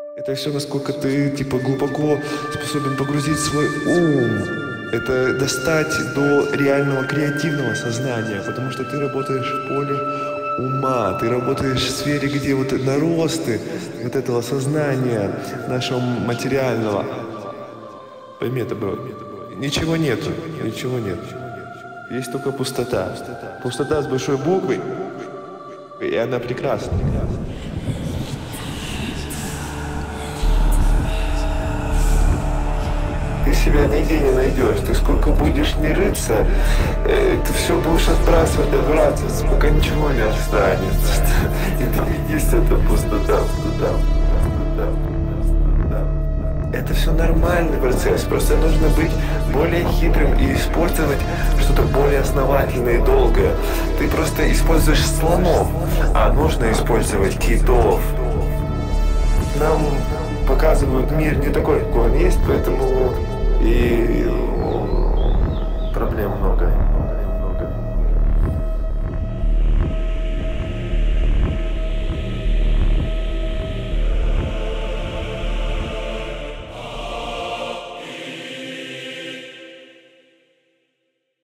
Это все, насколько ты, типа, глубоко способен погрузить свой ум. Это достать до реального креативного сознания, потому что ты работаешь в поле ума, ты работаешь в сфере, где вот наросты вот этого сознания нашего материального. Пойми это, бро. Ничего нету, ничего нет. Есть только пустота. Пустота с большой буквы, и она прекрасна. Ты себя нигде не найдешь. Ты сколько будешь не рыться, ты все будешь отбрасывать, отбрасываться, пока ничего не останется. И ты есть эта пустота, пустота. Это все нормальный процесс, просто нужно быть более хитрым и использовать что-то более основательное и долгое. Ты просто используешь слонов, а нужно использовать китов. Нам показывают мир не такой, какой он есть, поэтому и проблем много.